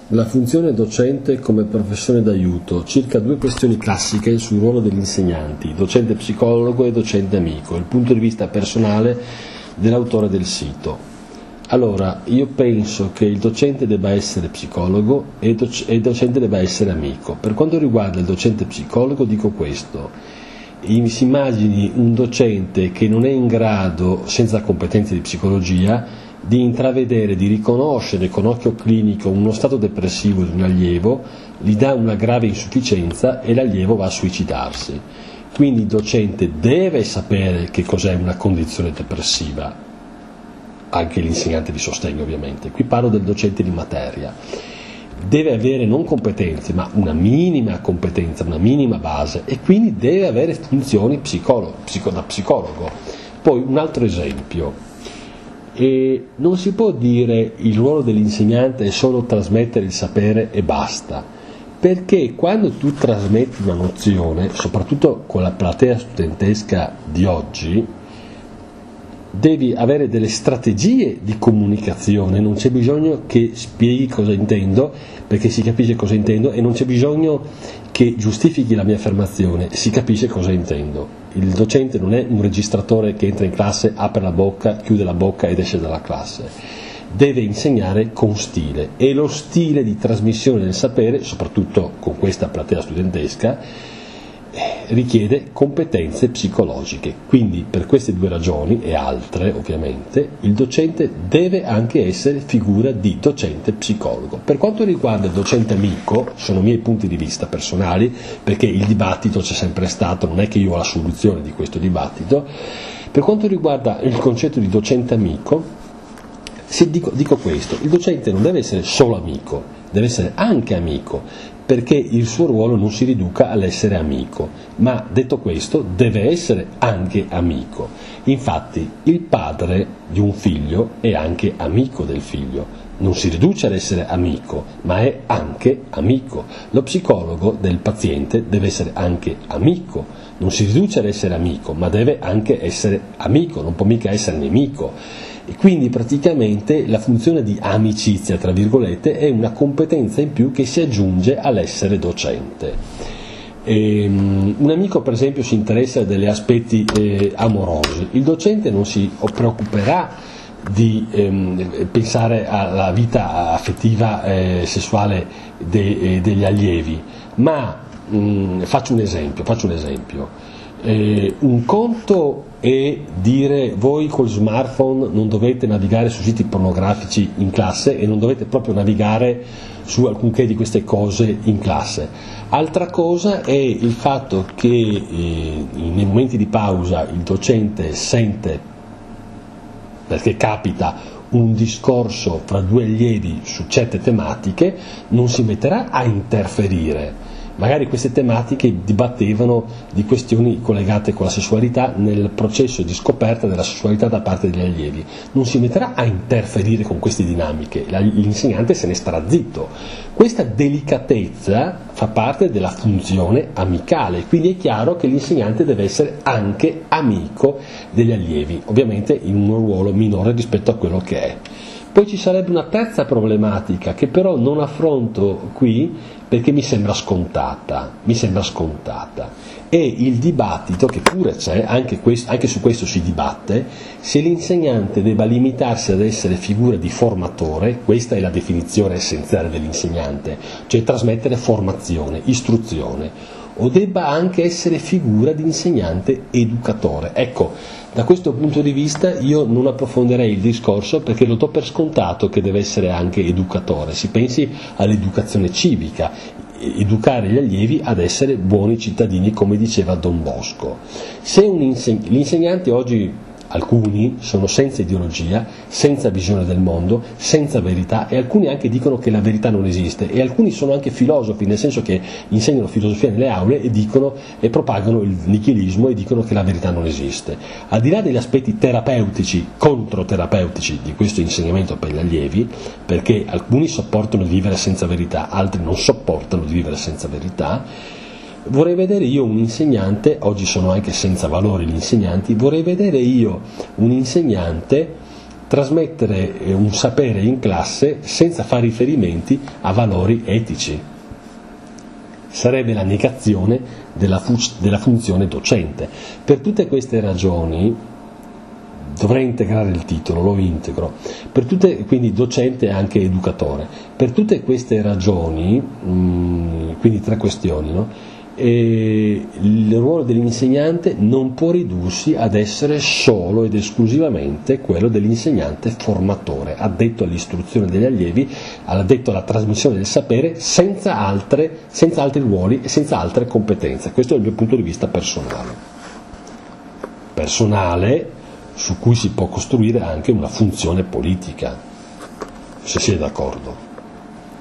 La funzione docente come professione d'aiuto, circa 2 questioni classiche sul ruolo degli insegnanti, docente psicologo e docente amico, il punto di vista personale dell'autore del sito. Allora, io penso che il docente debba essere psicologo e il docente debba essere amico. Per quanto riguarda il docente psicologo dico questo: si immagini un docente che non è in grado, senza competenze di psicologia, di intravedere, di riconoscere con occhio clinico uno stato depressivo di un allievo, gli dà una grave insufficienza e l'allievo va a suicidarsi. Quindi il docente deve sapere che cos'è una condizione depressiva, anche l'insegnante di sostegno ovviamente, qui parlo del docente di materia, deve avere non competenze ma una minima competenza, una minima base, e quindi deve avere funzioni da psicologo. Poi un altro esempio: e non si può dire il ruolo dell'insegnante è solo trasmettere il sapere e basta, perché quando tu trasmetti una nozione, soprattutto con la platea studentesca di oggi, devi avere delle strategie di comunicazione, non c'è bisogno che spieghi cosa intendo, perché si capisce cosa intendo, e non c'è bisogno che giustifichi la mia affermazione, si capisce cosa intendo. Il docente non è un registratore che entra in classe, apre la bocca, chiude la bocca ed esce dalla classe. Deve insegnare con stile, e lo stile di trasmissione del sapere, soprattutto con questa platea studentesca, richiede competenze psicologiche. Quindi per queste 2 ragioni e altre ovviamente il docente deve anche essere figura di docente psicologo. Per quanto riguarda il docente amico, sono miei punti di vista personali, perché il dibattito c'è sempre stato, non è che io ho la soluzione di questo dibattito. Per quanto riguarda il concetto di docente amico, dico questo: il docente non deve essere solo amico, deve essere anche amico, perché il suo ruolo non si riduca all'essere amico, ma detto questo deve essere anche amico. Infatti il padre di un figlio è anche amico del figlio, non si riduce ad essere amico, ma è anche amico. Lo psicologo del paziente deve essere anche amico, non si riduce ad essere amico, ma deve anche essere amico, non può mica essere nemico. E quindi praticamente la funzione di amicizia, tra virgolette, è una competenza in più che si aggiunge all'essere docente. Un amico per esempio si interessa degli aspetti amorosi, il docente non si preoccuperà di pensare alla vita affettiva sessuale degli allievi, ma faccio un esempio. Un conto è dire: voi col smartphone non dovete navigare su siti pornografici in classe e non dovete proprio navigare su alcunché di queste cose in classe. Altra cosa è il fatto che nei momenti di pausa il docente sente, perché capita, un discorso fra 2 allievi su certe tematiche, non si metterà a interferire. Magari queste tematiche dibattevano di questioni collegate con la sessualità nel processo di scoperta della sessualità da parte degli allievi. Non si metterà a interferire con queste dinamiche, l'insegnante se ne starà zitto. Questa delicatezza fa parte della funzione amicale, quindi è chiaro che l'insegnante deve essere anche amico degli allievi, ovviamente in un ruolo minore rispetto a quello che è. Poi ci sarebbe una terza problematica che però non affronto qui perché mi sembra scontata, e il dibattito, che pure c'è, anche su questo si dibatte, se l'insegnante debba limitarsi ad essere figura di formatore, questa è la definizione essenziale dell'insegnante, cioè trasmettere formazione, istruzione, o debba anche essere figura di insegnante educatore. Ecco, da questo punto di vista io non approfondirei il discorso, perché lo do per scontato che deve essere anche educatore. Si pensi all'educazione civica, educare gli allievi ad essere buoni cittadini, come diceva Don Bosco. Se l'insegnante oggi, alcuni sono senza ideologia, senza visione del mondo, senza verità, e alcuni anche dicono che la verità non esiste, e alcuni sono anche filosofi, nel senso che insegnano filosofia nelle aule e propagano il nichilismo e dicono che la verità non esiste. Al di là degli aspetti terapeutici, controterapeutici di questo insegnamento per gli allievi, perché alcuni sopportano di vivere senza verità, altri non sopportano di vivere senza verità, vorrei vedere io un insegnante, oggi sono anche senza valori gli insegnanti, vorrei vedere io un insegnante trasmettere un sapere in classe senza fare riferimenti a valori etici. Sarebbe la negazione della funzione docente. Per tutte queste ragioni, dovrei integrare il titolo, lo integro, quindi docente e anche educatore. Per tutte queste ragioni, quindi 3 questioni, no? Il ruolo dell'insegnante non può ridursi ad essere solo ed esclusivamente quello dell'insegnante formatore, addetto all'istruzione degli allievi, addetto alla trasmissione del sapere, senza altri ruoli e senza altre competenze. Questo è il mio punto di vista personale, su cui si può costruire anche una funzione politica, se si è d'accordo.